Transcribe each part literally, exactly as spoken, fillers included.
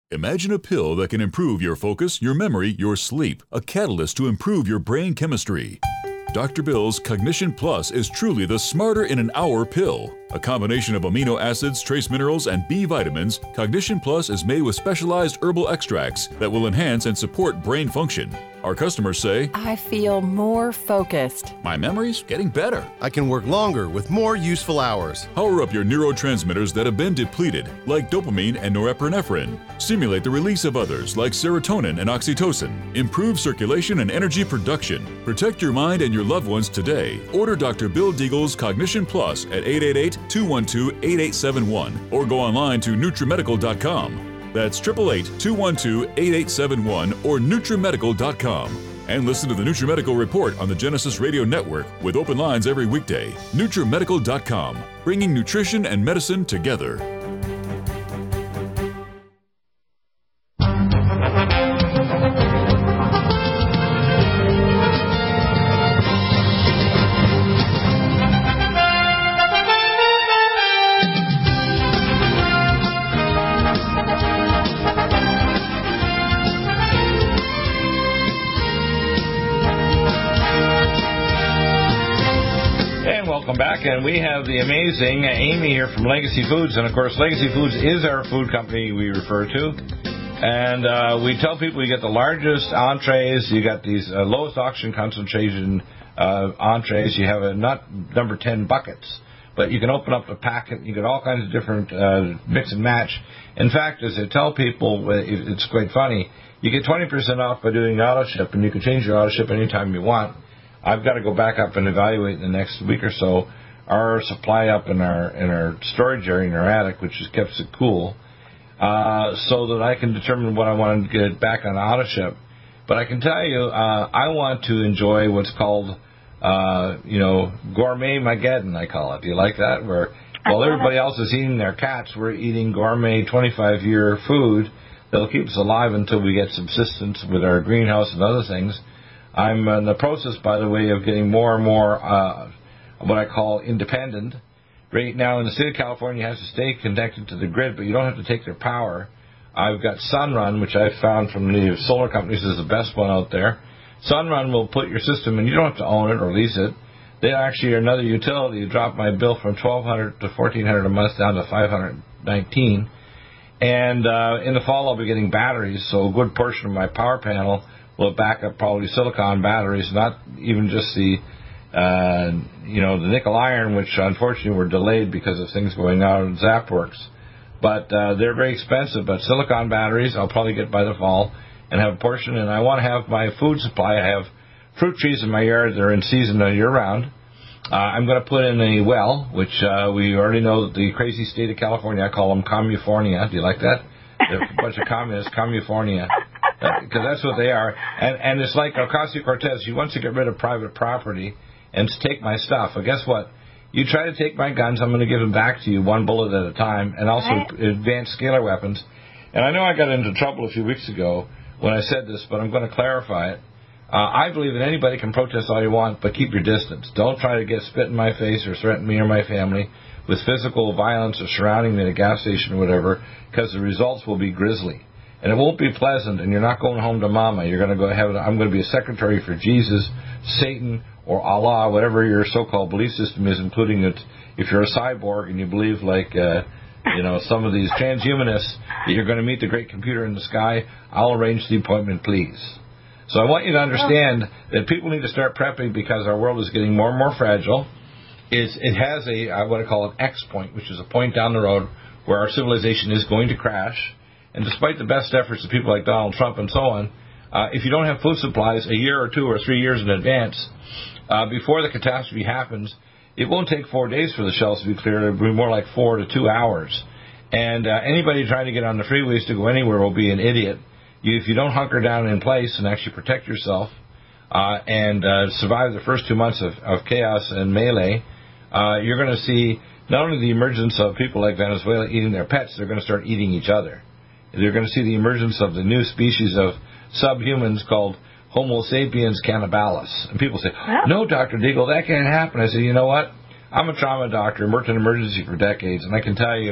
Imagine a pill that can improve your focus, your memory, your sleep, a catalyst to improve your brain chemistry. Doctor Bill's Cognition Plus is truly the smarter in an hour pill. A combination of amino acids, trace minerals, and B vitamins, Cognition Plus is made with specialized herbal extracts that will enhance and support brain function. Our customers say, I feel more focused. My memory's getting better. I can work longer with more useful hours. Power up your neurotransmitters that have been depleted, like dopamine and norepinephrine. Stimulate the release of others, like serotonin and oxytocin. Improve circulation and energy production. Protect your mind and your loved ones today. Order Doctor Bill Deagle's Cognition Plus at eight eight eight, two one two, eight eight seven one or go online to NutriMedical dot com. That's eight eight eight, two one two, eight eight seven one or NutriMedical dot com. And listen to the NutriMedical Report on the Genesis Radio Network with open lines every weekday. NutriMedical dot com, bringing nutrition and medicine together. And we have the amazing Amy here from Legacy Foods. And, of course, Legacy Foods is our food company we refer to. And uh, we tell people you get the largest entrees. You got these uh, lowest oxygen concentration uh, entrees. You have a nut number ten buckets. But you can open up the packet. You get all kinds of different uh, mix and match. In fact, as I tell people, it's quite funny. You get twenty percent off by doing auto ship, and you can change your auto ship anytime you want. I've got to go back up and evaluate in the next week or so our supply up in our in our storage area in our attic, which has kept it cool, uh, so that I can determine what I want to get back on auto ship. But I can tell you, uh, I want to enjoy what's called, uh, you know, gourmet Mageddon, I call it. Do you like that? Where while everybody else is eating their cats, we're eating gourmet twenty-five year food that'll keep us alive until we get subsistence with our greenhouse and other things. I'm in the process, by the way, of getting more and more uh, what I call independent. Right now in the state of California, you have to stay connected to the grid, but you don't have to take their power. I've got Sunrun, which I've found from the solar companies is the best one out there. Sunrun will put your system, and you don't have to own it or lease it. They actually are another utility. You drop my bill from twelve hundred dollars to fourteen hundred dollars a month down to five hundred nineteen dollars. And uh, in the fall, I'll be getting batteries, so a good portion of my power panel will back up probably silicon batteries, not even just the Uh, you know, the nickel iron, which unfortunately were delayed because of things going on at ZapWorks. But uh, they're very expensive. But silicon batteries, I'll probably get by the fall and have a portion. And I want to have my food supply. I have fruit trees in my yard that are in season year-round. Uh, I'm going to put in a well, which uh, we already know that the crazy state of California, I call them Commufornia. Do you like that? They're a bunch of communists, Commufornia. Because that's what they are. And, and it's like Ocasio-Cortez. She wants to get rid of private property and to take my stuff. Well, guess what? You try to take my guns, I'm going to give them back to you one bullet at a time, and also right. advanced scalar weapons. And I know I got into trouble a few weeks ago when I said this, but I'm going to clarify it. Uh, I believe that anybody can protest all you want, but keep your distance. Don't try to get spit in my face or threaten me or my family with physical violence or surrounding me at a gas station or whatever, because the results will be grisly. And it won't be pleasant, and you're not going home to mama. You're going to go have. I'm going to be a secretary for Jesus, Satan, or Allah, whatever your so-called belief system is, including it. If you're a cyborg and you believe, like, uh, you know, some of these transhumanists, that you're going to meet the great computer in the sky, I'll arrange the appointment, please. So I want you to understand that people need to start prepping because our world is getting more and more fragile. It's, it has a, I want to call it X point, which is a point down the road where our civilization is going to crash. And despite the best efforts of people like Donald Trump and so on, uh, if you don't have food supplies a year or two or three years in advance, uh, before the catastrophe happens, it won't take four days for the shelves to be cleared. It'll be more like four to two hours. And uh, anybody trying to get on the freeways to go anywhere will be an idiot. You, if you don't hunker down in place and actually protect yourself uh, and uh, survive the first two months of, of chaos and melee, uh, you're going to see not only the emergence of people like Venezuela eating their pets, they're going to start eating each other. They're going to see the emergence of the new species of subhumans called Homo sapiens cannibalis. And people say, no, Doctor Deagle, that can't happen. I say, you know what? I'm a trauma doctor and worked in emergency for decades, and I can tell you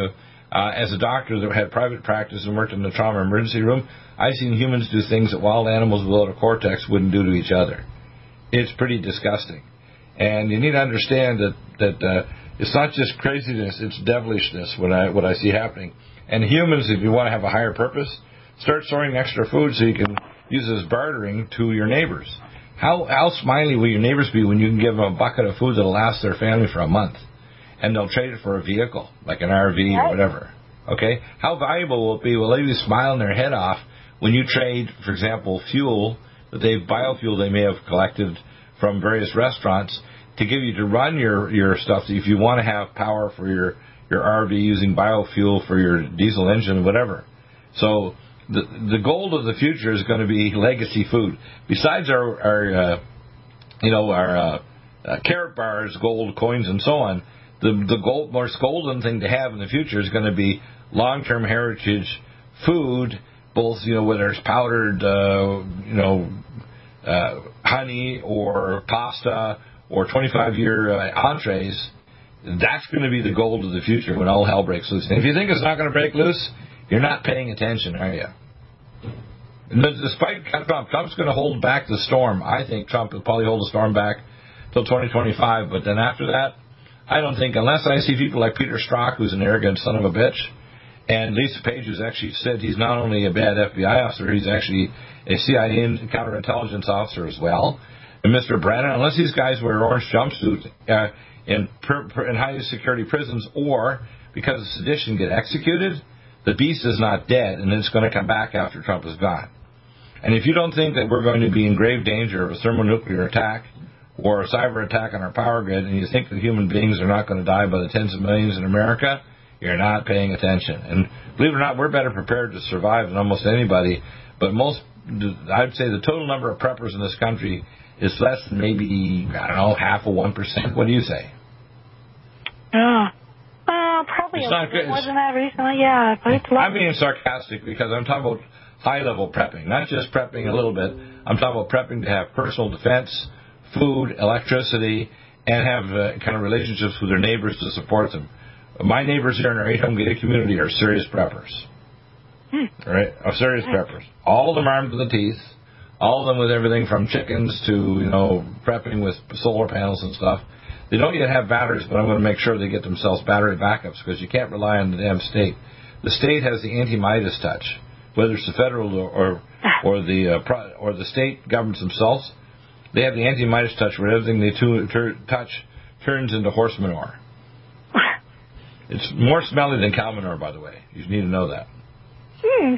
Uh, as a doctor that had private practice and worked in the trauma emergency room, I've seen humans do things that wild animals without a cortex wouldn't do to each other. It's pretty disgusting. And you need to understand that, that uh, it's not just craziness, it's devilishness what I, what I see happening. And humans, if you want to have a higher purpose, start storing extra food so you can use it as bartering to your neighbors. How, how smiley will your neighbors be when you can give them a bucket of food that will last their family for a month? And they'll trade it for a vehicle, like an R V or whatever. Okay? How valuable will it be? Will they be smiling their head off when you trade, for example, fuel, that they've biofuel they may have collected from various restaurants to give you to run your, your stuff if you want to have power for your, your R V using biofuel for your diesel engine, whatever. So the the gold of the future is going to be legacy food. Besides our, our uh, you know, our uh, uh, carrot bars, gold coins, and so on, The the gold, most golden thing to have in the future is going to be long-term heritage food, both, you know, whether it's powdered, uh, you know, uh, honey or pasta or twenty-five-year uh, entrees. That's going to be the gold of the future when all hell breaks loose. And if you think it's not going to break loose, you're not paying attention, are you? And despite Trump, Trump's going to hold back the storm. I think Trump will probably hold the storm back till twenty twenty-five, but then after that, I don't think, unless I see people like Peter Strzok, who's an arrogant son of a bitch, and Lisa Page, who's actually said he's not only a bad F B I officer, he's actually a C I A counterintelligence officer as well. And Mister Brennan, unless these guys wear orange jumpsuits uh, in, per, per, in high security prisons or because of sedition get executed, the beast is not dead, and it's going to come back after Trump is gone. And if you don't think that we're going to be in grave danger of a thermonuclear attack or a cyber attack on our power grid, and you think that human beings are not going to die by the tens of millions in America, you're not paying attention. And believe it or not, we're better prepared to survive than almost anybody. But most, I'd say the total number of preppers in this country is less than maybe, I don't know, half of one percent. What do you say? Yeah. Uh, probably it's a not little bit good. more than that recently, yeah. But it's I'm being sarcastic because I'm talking about high-level prepping, not just prepping a little bit. I'm talking about prepping to have personal defense, food, electricity, and have uh, kind of relationships with their neighbors to support them. My neighbors here in our eight-home gated community are serious preppers. Hmm. Right? Are serious preppers. All of them armed to the teeth. All of them with everything from chickens to, you know, prepping with solar panels and stuff. They don't yet have batteries, but I'm going to make sure they get themselves battery backups because you can't rely on the damn state. The state has the anti-Midas touch, whether it's the federal or or the uh, or the state governments themselves. They have the anti-Midas touch where everything they to, tur, touch turns into horse manure. It's more smelly than cow manure, by the way. You need to know that. Hmm.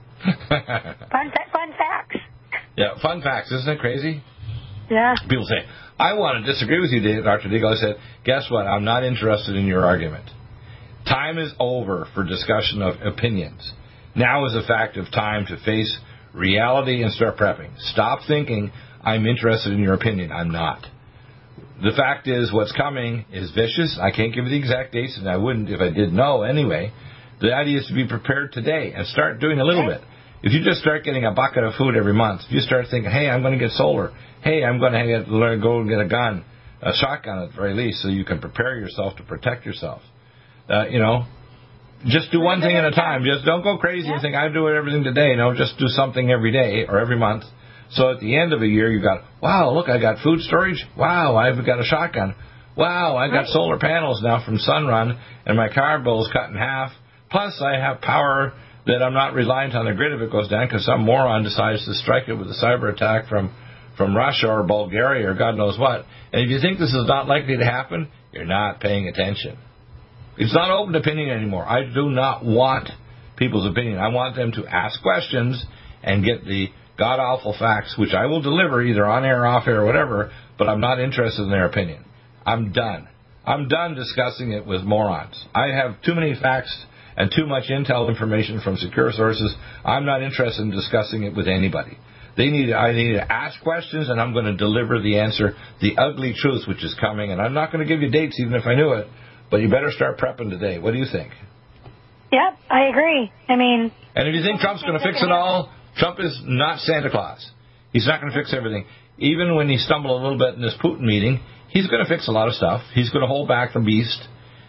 fun, fun facts. Yeah, fun facts. Isn't it crazy? Yeah. People say, I want to disagree with you, Doctor Deagle. I said, guess what? I'm not interested in your argument. Time is over for discussion of opinions. Now is a fact of time to face reality and start prepping. Stop thinking I'm interested in your opinion. I'm not. The fact is what's coming is vicious. I can't give you the exact dates, and I wouldn't if I did know anyway. The idea is to be prepared today and start doing a little bit. If you just start getting a bucket of food every month, if you start thinking, hey, I'm going to get solar, hey, I'm going to get, learn, go and get a gun, a shotgun at the very least, so you can prepare yourself to protect yourself. Uh, you know, just do one thing at a time. Just don't go crazy and think, I do everything today. No, just do something every day or every month. So at the end of a year, you got, wow, look, I got food storage. Wow, I've got a shotgun. Wow, I got solar panels now from Sunrun, and my car bill is cut in half. Plus, I have power that I'm not reliant on the grid if it goes down because some moron decides to strike it with a cyber attack from, from Russia or Bulgaria or God knows what. And if you think this is not likely to happen, you're not paying attention. It's not open opinion anymore. I do not want people's opinion. I want them to ask questions and get the god-awful facts, which I will deliver either on air, off air, or whatever, but I'm not interested in their opinion. I'm done. I'm done discussing it with morons. I have too many facts and too much intel information from secure sources. I'm not interested in discussing it with anybody. They need. I need to ask questions, and I'm going to deliver the answer, the ugly truth, which is coming. And I'm not going to give you dates, even if I knew it. But you better start prepping today. What do you think? Yep, I agree. I mean... And if you think Trump's going to fix it all, Trump is not Santa Claus. He's not going to fix everything. Even when he stumbled a little bit in this Putin meeting, he's going to fix a lot of stuff. He's going to hold back the beast.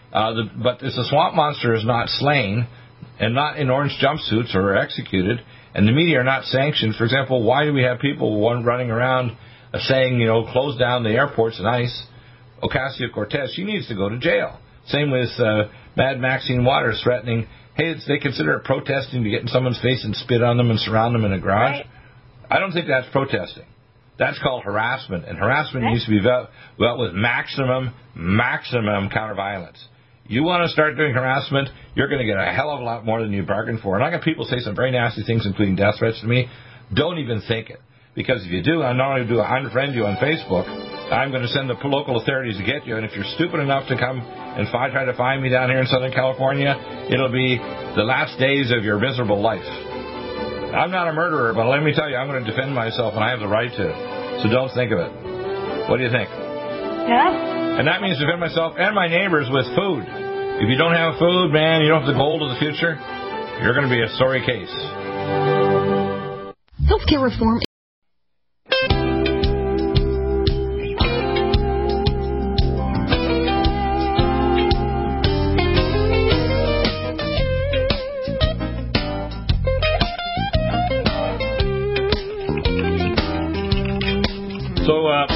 Uh, the, but if the swamp monster is not slain and not in orange jumpsuits or executed, and the media are not sanctioned, for example, why do we have people one running around uh, saying, you know, close down the airports and ICE? Ocasio-Cortez, she needs to go to jail. Same with uh, Mad Maxine Waters threatening, hey, it's, they consider it protesting to get in someone's face and spit on them and surround them in a garage. Right. I don't think that's protesting. That's called harassment, and harassment right. needs to be dealt with maximum, maximum counter-violence. You want to start doing harassment, you're going to get a hell of a lot more than you bargained for. And I got people say some very nasty things, including death threats to me. Don't even think it. Because if you do, I not only do I unfriend you on Facebook, I'm going to send the local authorities to get you. And if you're stupid enough to come and find, try to find me down here in Southern California, it'll be the last days of your miserable life. I'm not a murderer, but let me tell you, I'm going to defend myself, and I have the right to. So don't think of it. What do you think? Yeah. And that means defend myself and my neighbors with food. If you don't have food, man, you don't have the gold of the future, you're going to be a sorry case. Healthcare reform. So, uh,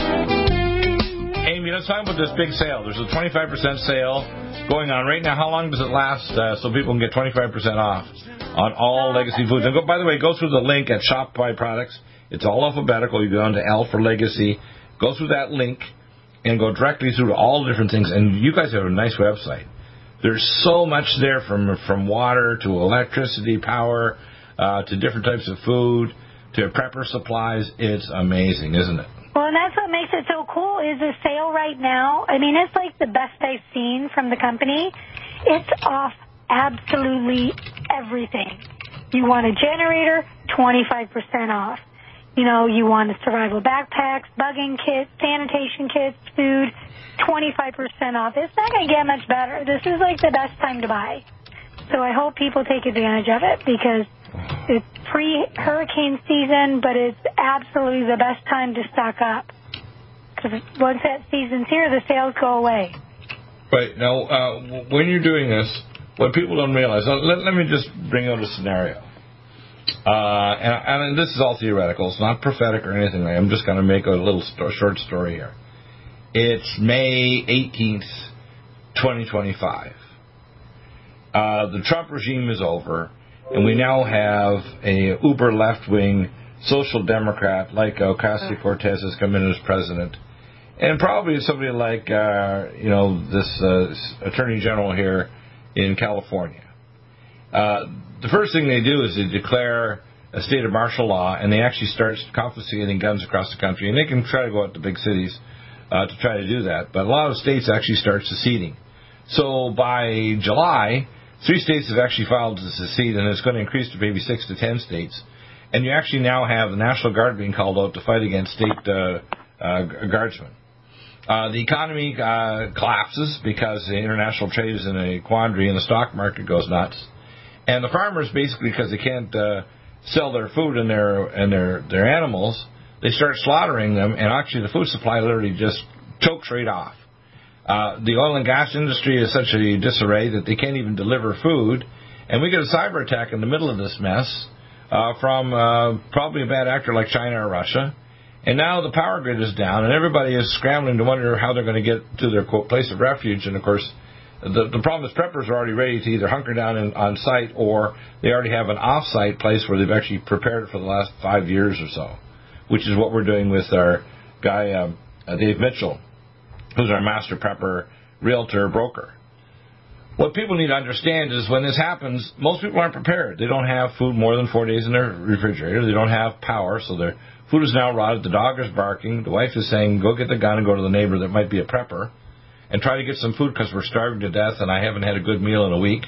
Amy, let's talk about this big sale. There's a twenty-five percent sale going on right now. How long does it last uh, so people can get twenty-five percent off on all Legacy Foods? And go, by the way, go through the link at Shop By Products. It's all alphabetical. You go down to L for Legacy. Go through that link and go directly through to all the different things. And you guys have a nice website. There's so much there from from water to electricity, power, uh, to different types of food, to prepper supplies. It's amazing, isn't it? Well, and that's what makes it so cool is the sale right now. I mean, it's like the best I've seen from the company. It's off absolutely everything. You want a generator, twenty-five percent off. You know, you want a survival backpacks, bugging kits, sanitation kits, food, twenty-five percent off. It's not going to get much better. This is like the best time to buy. So I hope people take advantage of it because it's pre-hurricane season, but it's absolutely the best time to stock up. Because once that season's here, the sales go away. Right. Now, uh, when you're doing this, what people don't realize, let, let me just bring out a scenario. Uh, and, and this is all theoretical. It's not prophetic or anything. I'm just going to make a little sto- short story here. It's May eighteenth, twenty twenty-five. Uh, the Trump regime is over, and we now have a uber left-wing social democrat like Ocasio-Cortez has come in as president, and probably somebody like uh, you know this uh, attorney general here in California. Uh, the first thing they do is they declare a state of martial law, and they actually start confiscating guns across the country. And they can try to go out to big cities uh, to try to do that, but a lot of states actually start seceding. So by July, three states have actually filed to secede, and it's going to increase to maybe six to ten states. And you actually now have the National Guard being called out to fight against state uh, uh, guardsmen. Uh, the economy uh, collapses because the international trade is in a quandary and the stock market goes nuts. And the farmers, basically, because they can't uh, sell their food and their and their, their animals, they start slaughtering them, and actually the food supply literally just chokes right off. Uh, the oil and gas industry is such a disarray that they can't even deliver food. And we get a cyber attack in the middle of this mess uh, from uh, probably a bad actor like China or Russia. And now the power grid is down, and everybody is scrambling to wonder how they're going to get to their, quote, place of refuge. And, of course, the, the problem is preppers are already ready to either hunker down in, on site, or they already have an off-site place where they've actually prepared it for the last five years or so, which is what we're doing with our guy, um, uh, Dave Mitchell, who's our master prepper, realtor, broker. What people need to understand is when this happens, most people aren't prepared. They don't have food more than four days in their refrigerator. They don't have power, so their food is now rotted. The dog is barking. The wife is saying, go get the gun and go to the neighbor that might be a prepper and try to get some food because we're starving to death and I haven't had a good meal in a week.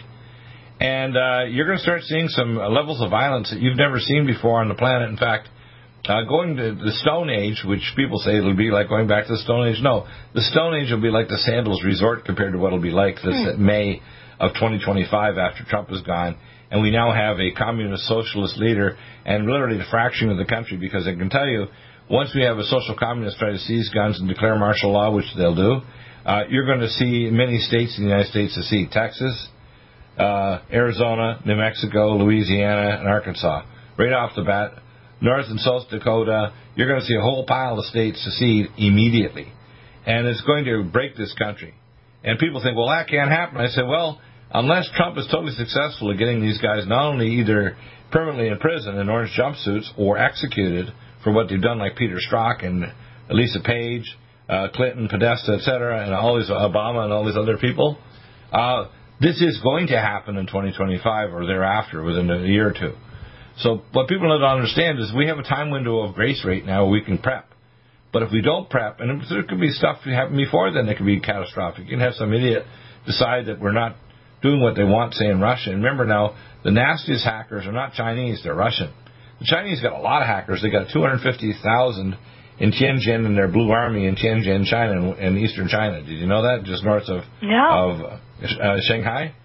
And uh, you're going to start seeing some levels of violence that you've never seen before on the planet. In fact, Uh, going to the Stone Age, which people say it'll be like going back to the Stone Age. No, the Stone Age will be like the Sandals Resort compared to what it'll be like this mm. May of twenty twenty-five after Trump is gone. And we now have a communist socialist leader and literally the fracturing of the country, because I can tell you, once we have a social communist try to seize guns and declare martial law, which they'll do, uh, you're going to see many states in the United States secede. Texas, uh, Arizona, New Mexico, Louisiana, and Arkansas. Right off the bat, North and South Dakota, you're going to see a whole pile of states secede immediately. And it's going to break this country. And people think, well, that can't happen. I said, well, unless Trump is totally successful at getting these guys not only either permanently in prison in orange jumpsuits or executed for what they've done, like Peter Strzok and Lisa Page, uh, Clinton, Podesta, et cetera, and all these Obama and all these other people, uh, this is going to happen in twenty twenty-five or thereafter, within a year or two. So what people don't understand is we have a time window of grace right now where we can prep. But if we don't prep, and there could be stuff that happened before then that could be catastrophic. You can have some idiot decide that we're not doing what they want, say, in Russia. And remember now, the nastiest hackers are not Chinese, they're Russian. The Chinese got a lot of hackers. They got two hundred fifty thousand in Tianjin in their Blue Army in Tianjin, China, in eastern China. Did you know that? Just north of, no. of uh, Shanghai?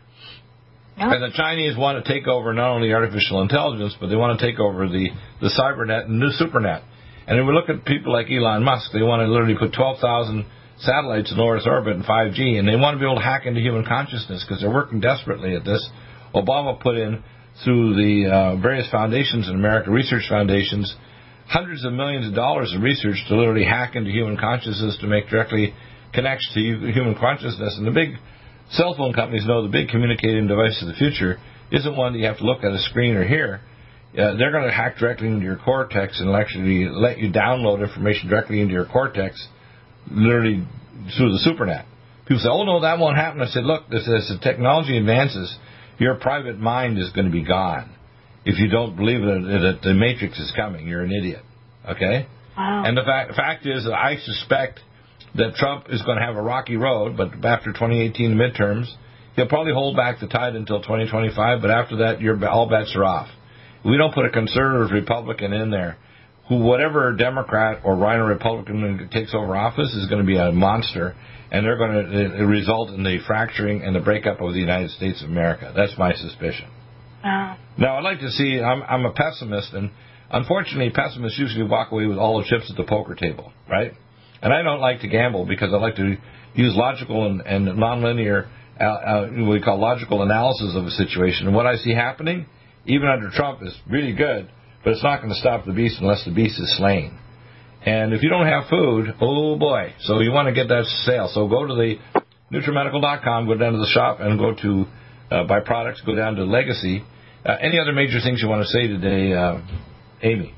No. And the Chinese want to take over not only artificial intelligence, but they want to take over the, the cybernet and the supernet. And if we look at people like Elon Musk, they want to literally put twelve thousand satellites in low Earth orbit and five G, and they want to be able to hack into human consciousness because they're working desperately at this. Obama put in, through the uh, various foundations in America, research foundations, hundreds of millions of dollars of research to literally hack into human consciousness to make directly connects to human consciousness. And the big cell phone companies know the big communicating device of the future isn't one that you have to look at a screen or hear. Uh, they're going to hack directly into your cortex and actually let you download information directly into your cortex, literally through the supernet. People say, oh, no, that won't happen. I said, look, this, as the technology advances, your private mind is going to be gone. If you don't believe that, that the Matrix is coming, you're an idiot. Okay? Wow. And the fact, fact is that I suspect that Trump is going to have a rocky road, but after twenty eighteen midterms, he'll probably hold back the tide until twenty twenty-five, but after that, your all bets are off. We don't put a conservative Republican in there, who whatever Democrat or Rhino Republican takes over office is going to be a monster, and they're going to result in the fracturing and the breakup of the United States of America. That's my suspicion. Wow. Now, I'd like to see, I'm, I'm a pessimist, and unfortunately, pessimists usually walk away with all the chips at the poker table, right? And I don't like to gamble because I like to use logical and, and nonlinear, uh, uh, what we call logical analysis of a situation. And what I see happening, even under Trump, is really good, but it's not going to stop the beast unless the beast is slain. And if you don't have food, oh boy, so you want to get that sale. So go to the NutriMedical dot com, go down to the shop, and go to uh, buy products, go down to Legacy. Uh, any other major things you want to say today, uh, Amy?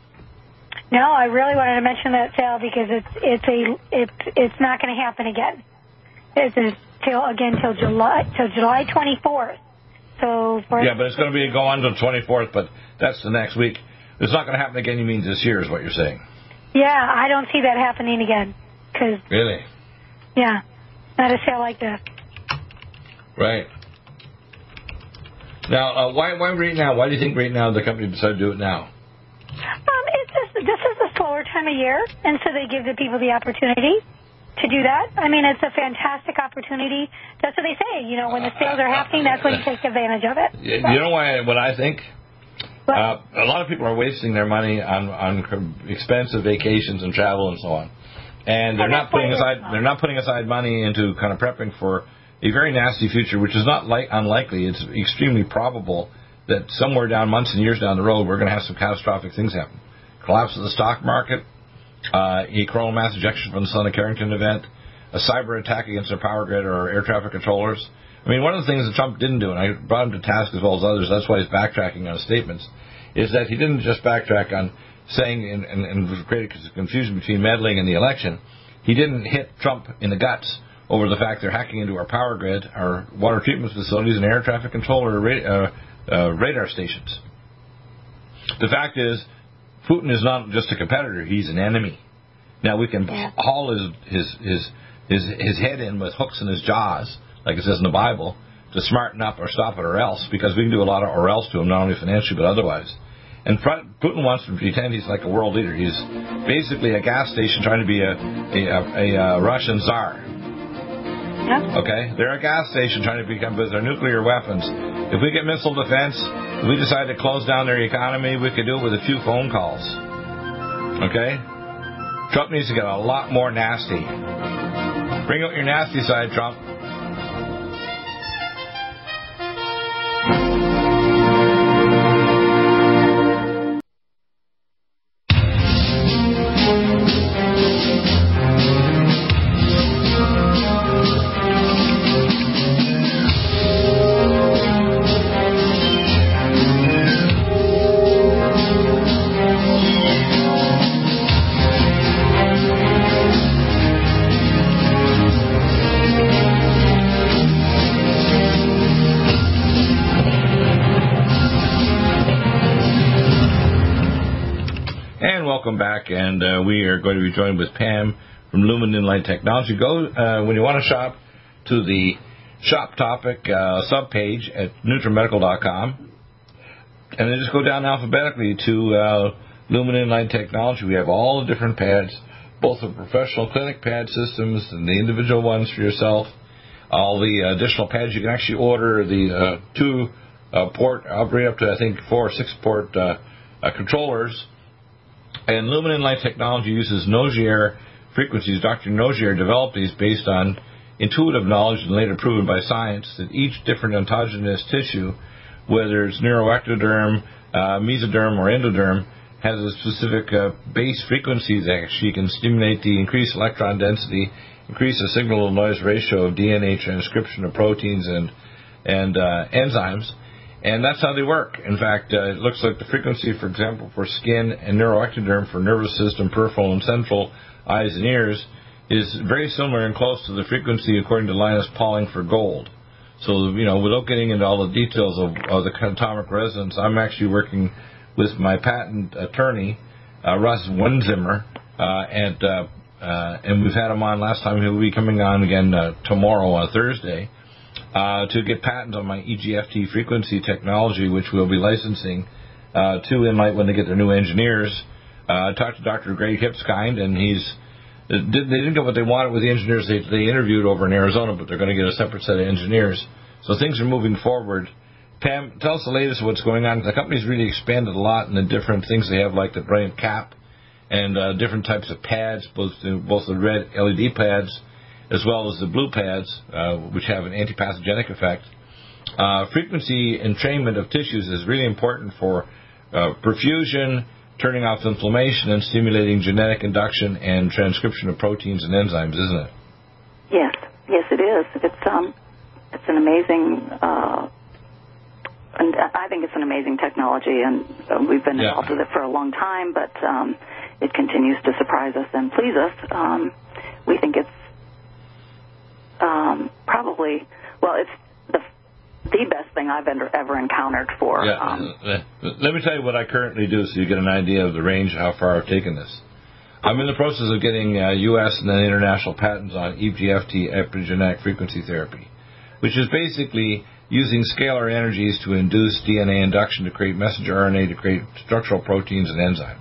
No, I really wanted to mention that sale because it's it's a it's it's not going to happen again. It's until again till July till July twenty-fourth. So for yeah, but it's going to be go on to the twenty-fourth, but that's the next week. It's not going to happen again. You mean this year is what you're saying? Yeah, I don't see that happening again. Cause, really? Yeah, not a sale like that. Right. Now, uh, why why right now? Why do you think right now the company decided to do it now? Um, it's just, this is a slower time of year, and so they give the people the opportunity to do that. I mean, it's a fantastic opportunity. That's what they say. You know, when the sales are happening, that's when you take advantage of it. You know why? What I think? Uh, a lot of people are wasting their money on, on expensive vacations and travel and so on, and they're and not putting aside they're not putting aside money into kind of prepping for a very nasty future, which is not like unlikely. It's extremely probable that somewhere down months and years down the road, we're going to have some catastrophic things happen. Collapse of the stock market, uh, a coronal mass ejection from the Sun of Carrington event, a cyber attack against our power grid or our air traffic controllers. I mean, one of the things that Trump didn't do, and I brought him to task as well as others, that's why he's backtracking on his statements, is that he didn't just backtrack on saying and, and, and create confusion between meddling and the election. He didn't hit Trump in the guts over the fact they're hacking into our power grid, our water treatment facilities, and air traffic controller uh, uh, radar stations. The fact is, Putin is not just a competitor; he's an enemy. Now we can yeah. haul his his his his his head in with hooks in his jaws, like it says in the Bible, to smarten up or stop it or else, because we can do a lot of or else to him, not only financially but otherwise. And Putin wants to pretend he's like a world leader. He's basically a gas station trying to be a a, a, a Russian czar. Yeah. Okay? They're a gas station trying to become with their nuclear weapons. If we get missile defense, if we decide to close down their economy, we could do it with a few phone calls. Okay? Trump needs to get a lot more nasty. Bring out your nasty side, Trump. Welcome back, and uh, we are going to be joined with Pam from Lumen Inlight Technology. Go, uh, when you want to shop, to the shop topic uh, subpage at nutrimedical dot com, and then just go down alphabetically to uh, Lumen Inlight Technology. We have all the different pads, both the professional clinic pad systems and the individual ones for yourself. All the additional pads you can actually order, the uh, two uh, port, upgrade up to I think four or six port uh, uh, controllers. And Lumen Inlight Technology uses Nogier frequencies. Doctor Nogier developed these based on intuitive knowledge and later proven by science that each different autogenous tissue, whether it's neuroectoderm, uh, mesoderm, or endoderm, has a specific uh, base frequency that actually can stimulate the increased electron density, increase the signal-to-noise ratio of D N A transcription of proteins and, and uh, enzymes. And that's how they work. In fact, uh, it looks like the frequency, for example, for skin and neuroectoderm for nervous system, peripheral, and central eyes and ears is very similar and close to the frequency according to Linus Pauling for gold. So, you know, without getting into all the details of, of the atomic resonance, I'm actually working with my patent attorney, uh, Russ Wenzimmer, uh, and, uh, uh, and we've had him on last time. He'll be coming on again uh, tomorrow on Thursday. Uh, to get patents on my E G F T frequency technology, which we'll be licensing uh, to Inlight when they get their new engineers. Uh, I talked to Doctor Greg Hipskind, and he's they didn't get what they wanted with the engineers they, they interviewed over in Arizona, but they're going to get a separate set of engineers. So things are moving forward. Pam, tell us the latest of what's going on. The company's really expanded a lot in the different things they have, like the Brilliant Cap and uh, different types of pads, both the, both the red L E D pads as well as the blue pads, uh, which have an antipathogenic effect. Uh, frequency entrainment of tissues is really important for uh, perfusion, turning off inflammation, and stimulating genetic induction and transcription of proteins and enzymes, isn't it? Yes, yes, it is. It's um, it's an amazing, uh, and I think it's an amazing technology, and uh, we've been yeah. involved with it for a long time, but um, it continues to surprise us and please us. Um, we think it's Um, probably, well, it's the the best thing I've ever, ever encountered for. Yeah. Um, Let me tell you what I currently do so you get an idea of the range of how far I've taken this. I'm in the process of getting uh, U S and then international patents on E G F T, epigenetic frequency therapy, which is basically using scalar energies to induce D N A induction to create messenger R N A to create structural proteins and enzymes.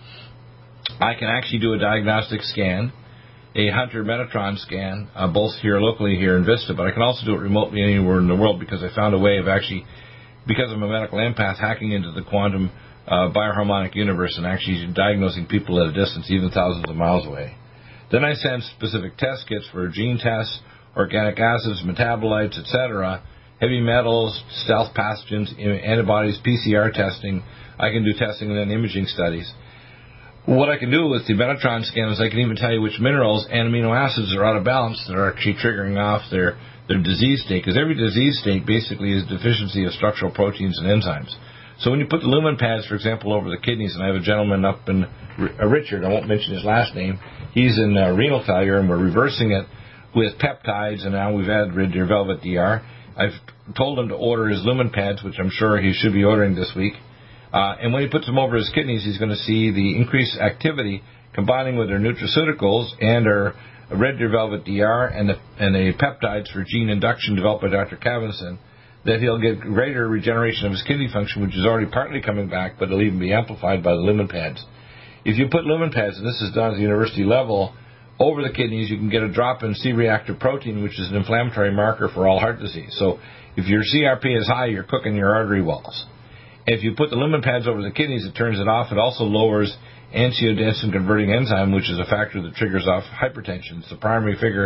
I can actually do a diagnostic scan, a Hunter Metatron scan, uh, both here locally here in Vista, but I can also do it remotely anywhere in the world because I found a way of actually, because I'm a medical empath, hacking into the quantum uh, bioharmonic universe and actually diagnosing people at a distance, even thousands of miles away. Then I send specific test kits for gene tests, organic acids, metabolites, et cetera, heavy metals, stealth pathogens, antibodies, P C R testing. I can do testing and then imaging studies. What I can do with the Metatron scan is I can even tell you which minerals and amino acids are out of balance that are actually triggering off their, their disease state, because every disease state basically is deficiency of structural proteins and enzymes. So when you put the lumen pads, for example, over the kidneys, and I have a gentleman up in uh, Richard, I won't mention his last name, he's in uh, renal failure, and we're reversing it with peptides, and now we've added Red Deer Velvet D R. I've told him to order his lumen pads, which I'm sure he should be ordering this week. Uh, and when he puts them over his kidneys, he's going to see the increased activity combining with their nutraceuticals and our Red Deer Velvet D R and the, and the peptides for gene induction developed by Doctor Cavinson, that he'll get greater regeneration of his kidney function, which is already partly coming back, but it'll even be amplified by the lumen pads. If you put lumen pads, and this is done at the university level, over the kidneys, you can get a drop in C-reactive protein, which is an inflammatory marker for all heart disease. So if your C R P is high, you're cooking your artery walls. If you put the lumen pads over the kidneys, it turns it off. It also lowers angiotensin-converting enzyme, which is a factor that triggers off hypertension. It's the primary figure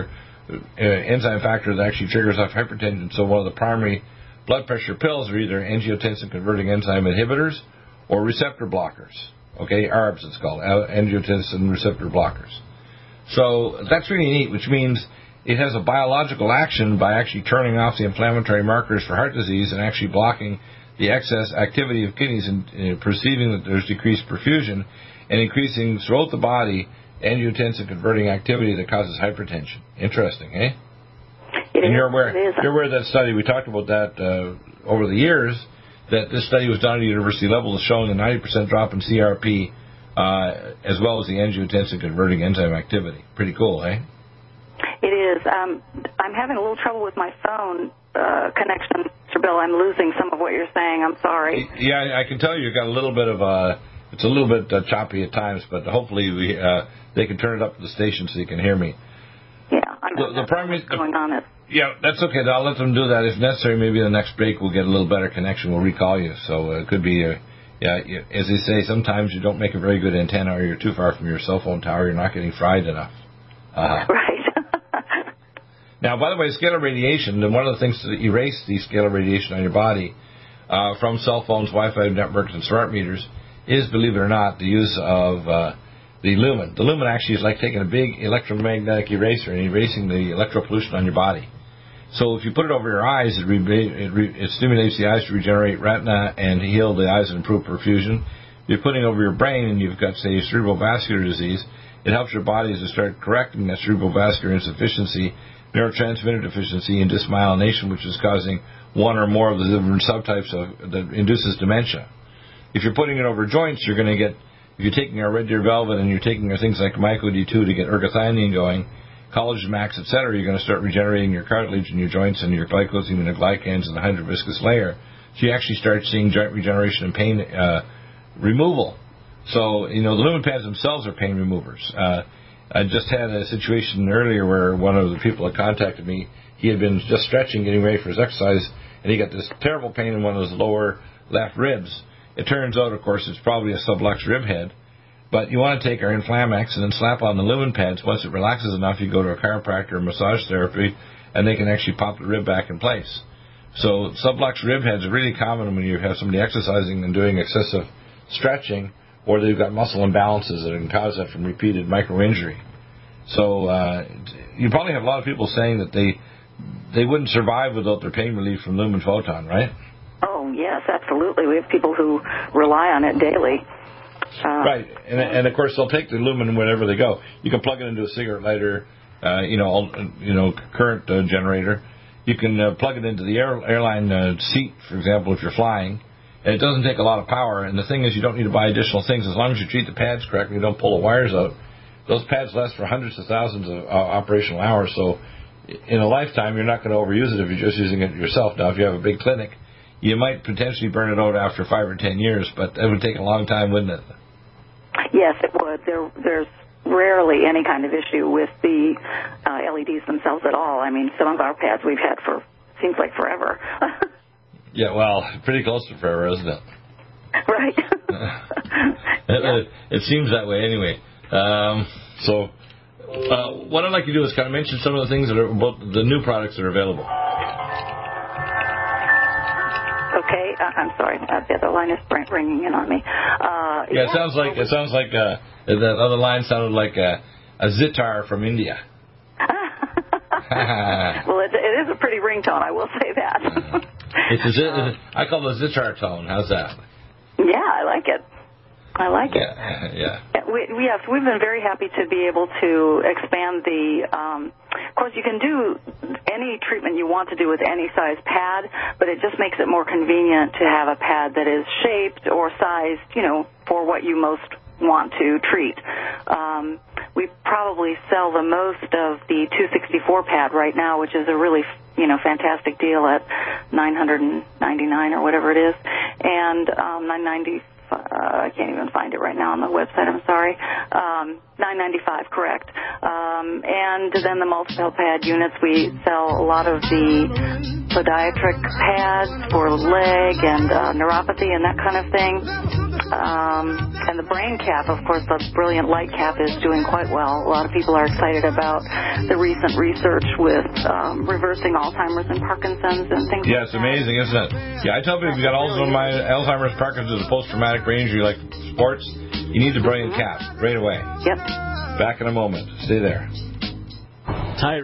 uh, enzyme factor that actually triggers off hypertension. So one of the primary blood pressure pills are either angiotensin-converting enzyme inhibitors or receptor blockers. Okay, A R Bs it's called, angiotensin receptor blockers. So that's really neat, which means it has a biological action by actually turning off the inflammatory markers for heart disease and actually blocking the excess activity of kidneys and uh, perceiving that there's decreased perfusion and increasing throughout the body angiotensin-converting activity that causes hypertension. Interesting, eh? It and is, you're aware, it is. you're aware of that study. We talked about that uh, over the years, that this study was done at a university level showing a ninety percent drop in C R P uh, as well as the angiotensin-converting enzyme activity. Pretty cool, eh? It is. Um, I'm having a little trouble with my phone uh, connection, Mister Bill. I'm losing some of what you're saying. I'm sorry. Yeah, I can tell you you've got a little bit of a, it's a little bit uh, choppy at times, but hopefully we, uh, they can turn it up to the station so you can hear me. Yeah, I'm the, the primary, what's going on. Is, yeah, that's okay. I'll let them do that. If necessary, maybe in the next break we'll get a little better connection. We'll recall you. So uh, it could be, uh, yeah, as they say, sometimes you don't make a very good antenna or you're too far from your cell phone tower. You're not getting fried enough. Uh, right. Now, by the way, scalar radiation, and one of the things to erase the scalar radiation on your body uh, from cell phones, Wi-Fi networks, and smart meters is, believe it or not, the use of uh, the lumen. The lumen actually is like taking a big electromagnetic eraser and erasing the electropollution on your body. So if you put it over your eyes, it, re- it, re- it stimulates the eyes to regenerate retina and heal the eyes and improve perfusion. If you're putting it over your brain and you've got, say, cerebrovascular disease, it helps your body to start correcting that cerebrovascular insufficiency, neurotransmitter deficiency, and dysmyelination, which is causing one or more of the different subtypes of, that induces dementia. If you're putting it over joints, you're going to get, if you're taking our Red Deer Velvet and you're taking things like Myco D two to get ergothioneine going, Collagen Max, et cetera, you're going to start regenerating your cartilage and your joints and your glycosamine and glycans and the hydroviscous layer. So you actually start seeing joint regeneration and pain uh, removal. So, you know, the lumen pads themselves are pain removers. Uh, I just had a situation earlier where one of the people that contacted me, he had been just stretching, getting ready for his exercise, and he got this terrible pain in one of his lower left ribs. It turns out, of course, it's probably a sublux rib head, but you want to take our Inflamex and then slap on the lumen pads. Once it relaxes enough, you go to a chiropractor or massage therapy, and they can actually pop the rib back in place. So sublux rib heads are really common when you have somebody exercising and doing excessive stretching, or they've got muscle imbalances that can cause that from repeated micro-injury. So uh, you probably have a lot of people saying that they they wouldn't survive without their pain relief from Lumen Photon, right? Oh, yes, absolutely. We have people who rely on it daily. Uh, right, and, and of course they'll take the Lumen wherever they go. You can plug it into a cigarette lighter, uh, you know, you know, current uh, generator. You can uh, plug it into the air, airline uh, seat, for example, if you're flying. And it doesn't take a lot of power. And the thing is, you don't need to buy additional things. As long as you treat the pads correctly, you don't pull the wires out. Those pads last for hundreds of thousands of uh, operational hours. So in a lifetime, you're not going to overuse it if you're just using it yourself. Now, if you have a big clinic, you might potentially burn it out after five or ten years, but that would take a long time, wouldn't it? Yes, it would. There, there's rarely any kind of issue with the uh, L E Ds themselves at all. I mean, some of our pads we've had for, seems like forever. Yeah, well, pretty close to forever, isn't it? Right. it, it, it seems that way anyway. Um, so uh, what I'd like to do is kind of mention some of the things that are about the new products that are available. Okay, uh, I'm sorry. Uh, the other line is ringing in on me. Uh, yeah, it sounds like it sounds like uh, that other line sounded like a, a Zitar from India. Well, it, it is a pretty ringtone, I will say that. It's a, uh, I call it a Zitar tone. How's that? Yeah, I like it. I like it. Yeah, yeah. We, we have, we've been very happy to be able to expand the, um, of course, you can do any treatment you want to do with any size pad, but it just makes it more convenient to have a pad that is shaped or sized, you know, for what you most want to treat. Um, we probably sell the most of the two sixty-four pad right now, which is a really, you know, fantastic deal at nine hundred ninety-nine or whatever it is, and um, nine ninety. Uh, I can't even find it right now on the website. I'm sorry. Um, nine ninety-five, correct. Um, and then the multiple pad units, we sell a lot of the podiatric pads for leg and uh, neuropathy and that kind of thing. Um, and the brain cap, of course, the Brilliant Light Cap is doing quite well. A lot of people are excited about the recent research with um, reversing Alzheimer's and Parkinson's and things yeah, like that. Yeah, it's amazing, isn't it? Yeah, I tell people if you got Alzheimer's, Parkinson's, post-traumatic brain injury like sports, you need the Brilliant mm-hmm. Cap right away. Yep. Back in a moment. Stay there. Tired.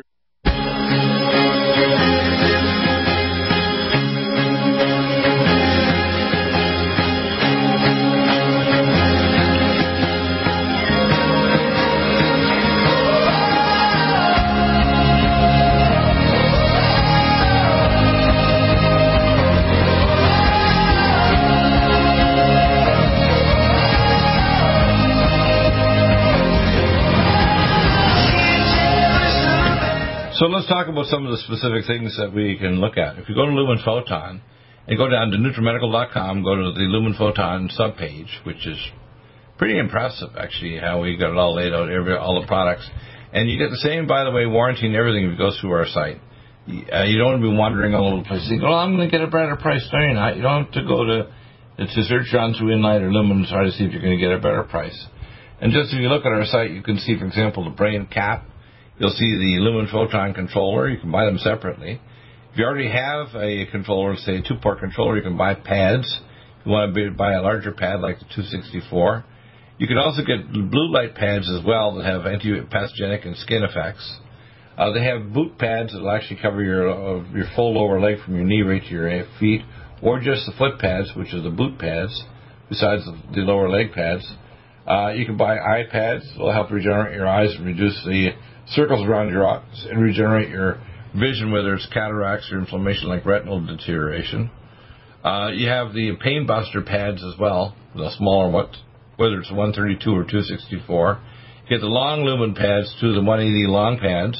So let's talk about some of the specific things that we can look at. If you go to Lumen Photon and go down to NutriMedical dot com, go to the Lumen Photon subpage, which is pretty impressive, actually, how we got it all laid out, every, all the products. And you get the same, by the way, warranty and everything if you go through our site. Uh, you don't want to be wandering all over the place. You go, well, I'm going to get a better price. No, you're not. You don't have to go to, to search on through Inlight or Lumen to try to see if you're going to get a better price. And just if you look at our site, you can see, for example, the Brain Cap. You'll see the Lumen Photon controller. You can buy them separately. If you already have a controller, say a two-port controller, you can buy pads. If you want to buy a larger pad like the two sixty-four. You can also get blue light pads as well that have anti-pathogenic and skin effects. Uh, they have boot pads that will actually cover your uh, your full lower leg from your knee right to your feet, or just the foot pads, which are the boot pads, besides the, the lower leg pads. Uh, you can buy eye pads that will help regenerate your eyes and reduce the circles around your eyes and regenerate your vision, whether it's cataracts or inflammation like retinal deterioration. Uh, you have the pain buster pads as well, the smaller one, whether it's one thirty-two or two sixty-four. You get the long lumen pads to the one eighty long pads.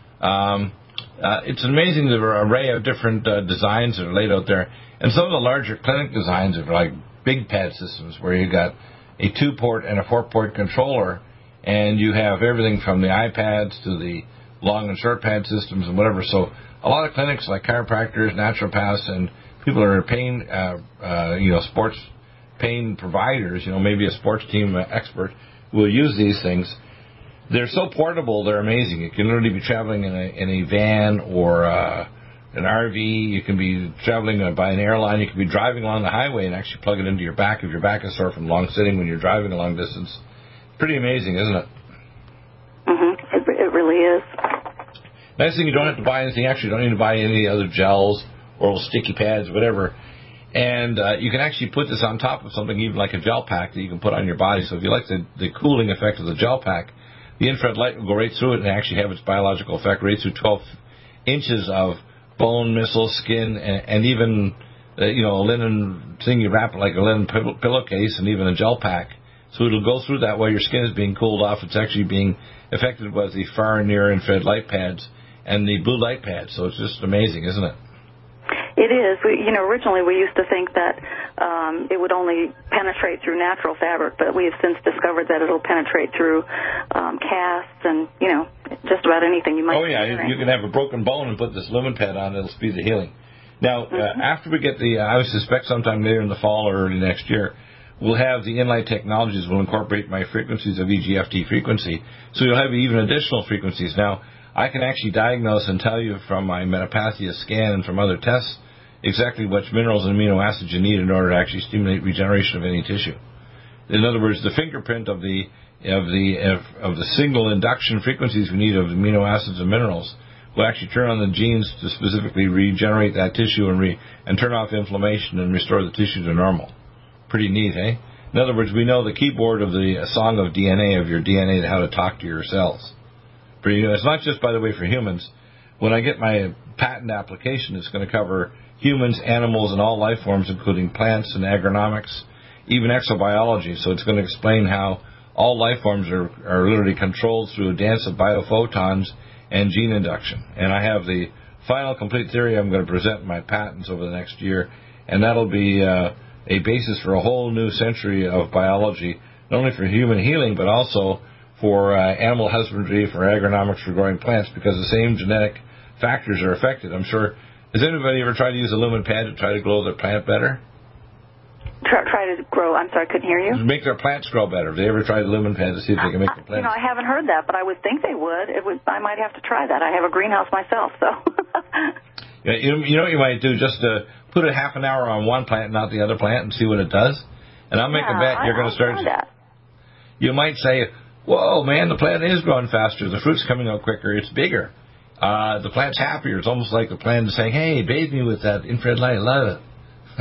Um, uh, it's amazing the array of different uh, designs that are laid out there. And some of the larger clinic designs are like big pad systems where you got a two-port and a four-port controller, and you have everything from the iPads to the long and short pad systems and whatever. So a lot of clinics like chiropractors, naturopaths, and people that are pain, uh, uh, you know, sports pain providers, you know, maybe a sports team expert, will use these things. They're so portable, they're amazing. You can literally be traveling in a, in a van or uh, an R V. You can be traveling by an airline. You can be driving along the highway and actually plug it into your back if your back is sore from long sitting when you're driving a long distance. Pretty amazing, isn't it? Mm-hmm. It, it really is. Nice thing, you don't have to buy anything. Actually, you don't need to buy any other gels or sticky pads, whatever. And uh, you can actually put this on top of something even like a gel pack that you can put on your body. So if you like the, the cooling effect of the gel pack, the infrared light will go right through it and actually have its biological effect right through twelve inches of bone, muscle, skin, and, and even, uh, you know, a linen thing you wrap like a linen pillow, pillowcase and even a gel pack. So it'll go through that while your skin is being cooled off. It's actually being affected by the far and near infrared light pads and the blue light pads. So it's just amazing, isn't it? It is. We, you know, originally we used to think that um, it would only penetrate through natural fabric, but we have since discovered that it'll penetrate through um, casts and, you know, just about anything you might. Oh, yeah. You, you can have a broken bone and put this lumen pad on. It'll speed the healing. Now, mm-hmm. uh, after we get the, uh, I would suspect sometime later in the fall or early next year, we'll have the Inlight Technologies will incorporate my frequencies of E G F T frequency, so you'll have even additional frequencies. Now, I can actually diagnose and tell you from my Metapathia scan and from other tests exactly which minerals and amino acids you need in order to actually stimulate regeneration of any tissue. In other words, the fingerprint of the of the of, of the single induction frequencies we need of amino acids and minerals will actually turn on the genes to specifically regenerate that tissue and re, and turn off inflammation and restore the tissue to normal. Pretty neat, eh? In other words, we know the keyboard of the song of D N A, of your D N A, how to talk to your cells. Pretty, it's not just, by the way, for humans. When I get my patent application, it's going to cover humans, animals, and all life forms, including plants and agronomics, even exobiology. So it's going to explain how all life forms are, are literally controlled through a dance of biophotons and gene induction. And I have the final complete theory I'm going to present in my patents over the next year, and that'll be uh, a basis for a whole new century of biology, not only for human healing, but also for uh, animal husbandry, for agronomics, for growing plants, because the same genetic factors are affected. I'm sure, has anybody ever tried to use a lumen pad to try to grow their plant better? try, try to grow. I'm sorry, I couldn't hear you. Make their plants grow better. Have they ever tried lumen pad to see if they can make the plants? You know, I haven't heard that, but I would think they would. It would. I might have to try that. I have a greenhouse myself, so. Yeah, you, you know what you might do? Just uh, put a half an hour on one plant and not the other plant and see what it does. And I'll make yeah, a bet you're going to start. That. You might say, "Whoa, man, the plant is growing faster. The fruit's coming out quicker. It's bigger. Uh, the plant's happier." It's almost like the plant is saying, "Hey, bathe me with that infrared light. I love it."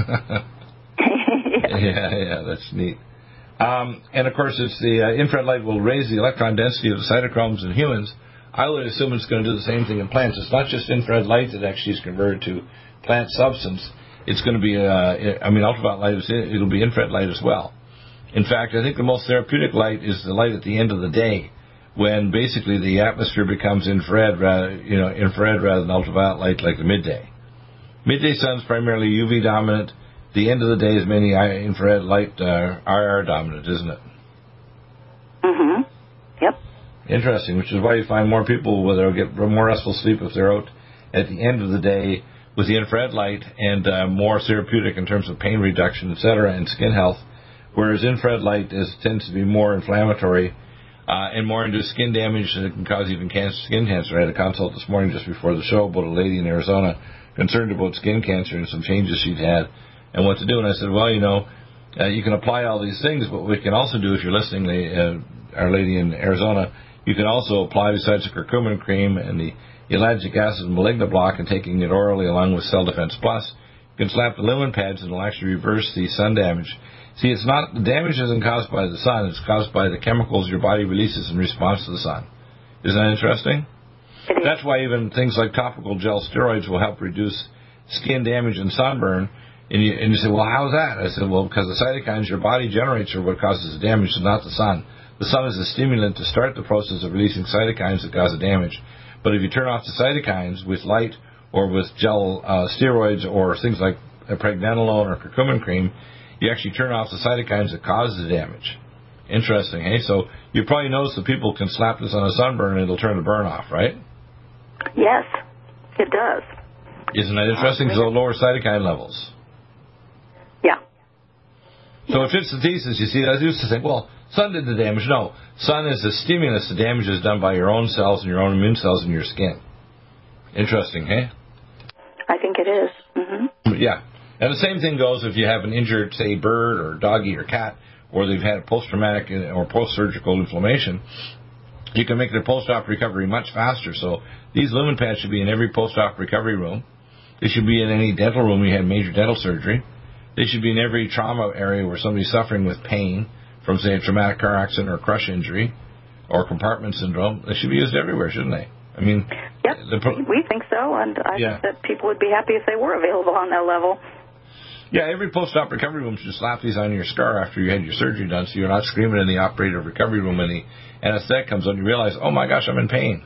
yeah. yeah, yeah, that's neat. Um, and of course, it's the uh, infrared light will raise the electron density of the cytochromes in humans. I would assume it's going to do the same thing in plants. It's not just infrared light that actually is converted to plant substance. It's going to be, uh, I mean, ultraviolet light, is, it'll be infrared light as well. In fact, I think the most therapeutic light is the light at the end of the day, when basically the atmosphere becomes infrared, rather, you know, infrared rather than ultraviolet light, like the midday. Midday sun's primarily U V dominant. The end of the day is mainly infrared light, uh, I R dominant, isn't it? Mm-hmm. Yep. Interesting, which is why you find more people where they'll get more restful sleep if they're out at the end of the day with the infrared light, and uh, more therapeutic in terms of pain reduction, et cetera, and skin health, whereas infrared light is, tends to be more inflammatory uh, and more into skin damage that can cause even cancer, skin cancer. I had a consult this morning just before the show about a lady in Arizona concerned about skin cancer and some changes she'd had and what to do. And I said, well, you know, uh, you can apply all these things, but what we can also do, if you're listening, the, uh, our lady in Arizona, you can also apply, besides the curcumin cream and the ellagic acid malignant block and taking it orally along with Cell Defense Plus, you can slap the lumen pads and it'll actually reverse the sun damage. See, it's not, the damage isn't caused by the sun, it's caused by the chemicals your body releases in response to the sun. Isn't that interesting? That's why even things like topical gel steroids will help reduce skin damage and sunburn. And you, and you say, well, how's that? I said, well, because the cytokines your body generates are what causes the damage, not the sun. The sun is a stimulant to start the process of releasing cytokines that cause the damage. But if you turn off the cytokines with light or with gel uh, steroids or things like pregnenolone or curcumin cream, you actually turn off the cytokines that cause the damage. Interesting, hey? So you probably notice that people can slap this on a sunburn and it'll turn the burn off, right? Yes, it does. Isn't that interesting? Because it'll lower cytokine levels. Yeah. So it fits the thesis. You see, I used to think, well, sun did the damage. No, sun is the stimulus. The damage is done by your own cells and your own immune cells in your skin. Interesting, hey? I think it is. Mm-hmm. Yeah. And the same thing goes if you have an injured, say, bird or doggy or cat, or they've had post-traumatic or post-surgical inflammation. You can make their post-op recovery much faster. So these lumen pads should be in every post-op recovery room. They should be in any dental room you had major dental surgery. They should be in every trauma area where somebody's suffering with pain from, say, a traumatic car accident or crush injury or compartment syndrome. They should be used everywhere, shouldn't they? I mean, yep, the pro- we think so, and I yeah. think that people would be happy if they were available on that level. Yeah, every post-op recovery room should slap these on your scar after you had your surgery done, so you're not screaming in the operative recovery room and the anesthetic comes on and you realize, oh my gosh, I'm in pain.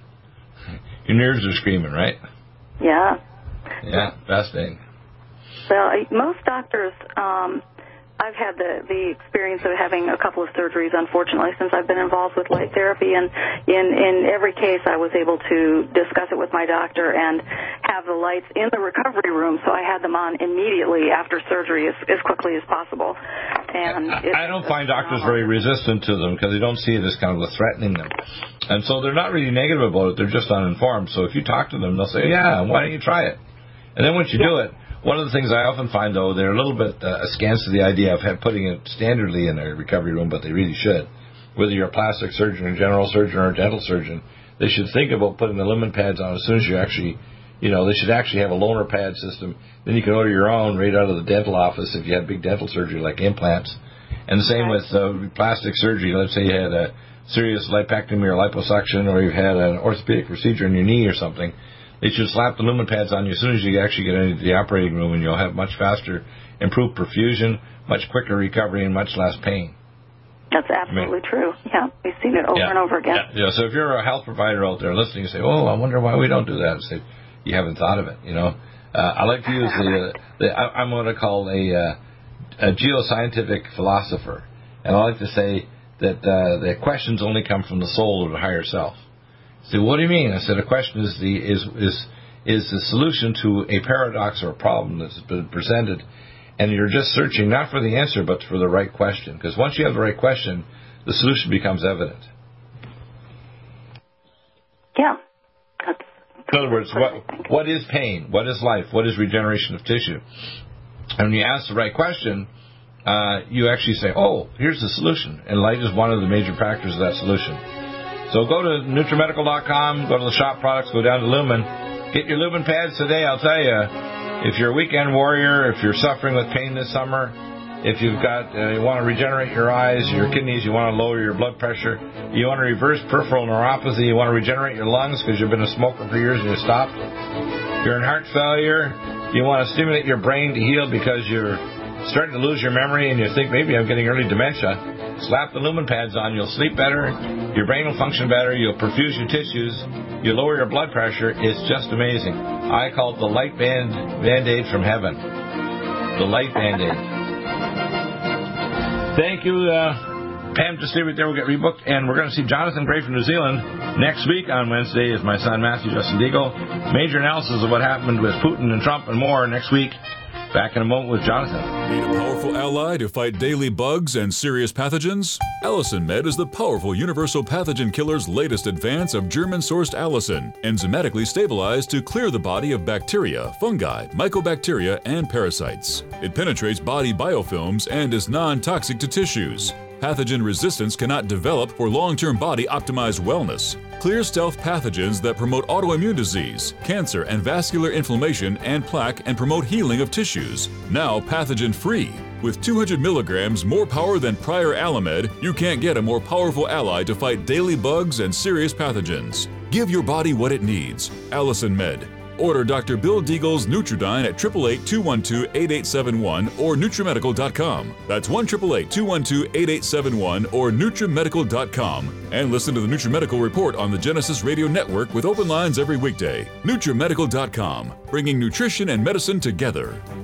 Your nerves are screaming, right? Yeah. Yeah, best thing. Well, most doctors, um, I've had the, the experience of having a couple of surgeries, unfortunately, since I've been involved with light therapy. And in, in every case, I was able to discuss it with my doctor and have the lights in the recovery room, so I had them on immediately after surgery as, as quickly as possible. And I, I don't find doctors very resistant to them because they don't see it as kind of a threatening them. And so they're not really negative about it. They're just uninformed. So if you talk to them, they'll say, yeah, why don't you try it? And then once you do it, one of the things I often find, though, they're a little bit uh, askance to the idea of putting it standardly in their recovery room, but they really should. Whether you're a plastic surgeon, a general surgeon, or a dental surgeon, they should think about putting the lumen pads on as soon as you actually, you know, they should actually have a loaner pad system. Then you can order your own right out of the dental office if you had big dental surgery like implants. And the same with uh, plastic surgery. Let's say you had a serious lipectomy or liposuction, or you've had an orthopedic procedure in your knee or something. They should slap the lumen pads on you as soon as you actually get into the operating room, and you'll have much faster, improved perfusion, much quicker recovery, and much less pain. That's absolutely I mean, true. Yeah, we've seen it over yeah, and over again. Yeah, yeah, so if you're a health provider out there listening, you say, oh, I wonder why we don't do that. And say, you haven't thought of it, you know. Uh, I like to use the, uh, the I, I'm what I call a, uh, a geoscientific philosopher. And I like to say that uh, the questions only come from the soul or the higher self. So what do you mean? I said a question is the is is is the solution to a paradox or a problem that's been presented, And you're just searching not for the answer, but for the right question. Because once you have the right question, the solution becomes evident. Yeah. In other words, what, what is pain? What is life? What is regeneration of tissue? And when you ask the right question, uh, you actually say, oh, here's the solution. And light is one of the major factors of that solution. So go to NutriMedical dot com, go to the shop products, go down to Lumen. Get your Lumen pads today. I'll tell you, if you're a weekend warrior, if you're suffering with pain this summer, if you've got, uh, you want to regenerate your eyes, your kidneys, you want to lower your blood pressure, you want to reverse peripheral neuropathy, you want to regenerate your lungs because you've been a smoker for years and you stopped. You're in heart failure, you want to stimulate your brain to heal because you're starting to lose your memory and you think maybe I'm getting early dementia. Slap the Lumen pads on, you'll sleep better, your brain will function better, you'll perfuse your tissues, you lower your blood pressure. It's just amazing. I call it the light band band-aid from heaven. The light band-aid. Thank you, uh, Pam. Just stay right there. We'll get rebooked. And we're going to see Jonathan Gray from New Zealand next week on Wednesday is my son, Matthew Justin Deagle. Major analysis of what happened with Putin and Trump and more next week. Back in a moment with Jonathan. Need a powerful ally to fight daily bugs and serious pathogens? Allicin Med is the powerful universal pathogen killer's latest advance of German-sourced allicin, enzymatically stabilized to clear the body of bacteria, fungi, mycobacteria, and parasites. It penetrates body biofilms and is non-toxic to tissues. Pathogen resistance cannot develop for long-term body-optimized wellness. Clear stealth pathogens that promote autoimmune disease, cancer and vascular inflammation and plaque and promote healing of tissues. Now pathogen-free. With two hundred milligrams more power than prior Alamed, you can't get a more powerful ally to fight daily bugs and serious pathogens. Give your body what it needs. Allicin Med. Order Doctor Bill Deagle's Nutridyne at eight eight eight, two one two, eight eight seven one or NutriMedical dot com. That's one eight eight eight, two one two, eight eight seven one or NutriMedical dot com. And listen to the NutriMedical Report on the Genesis Radio Network with open lines every weekday. NutriMedical dot com, bringing nutrition and medicine together.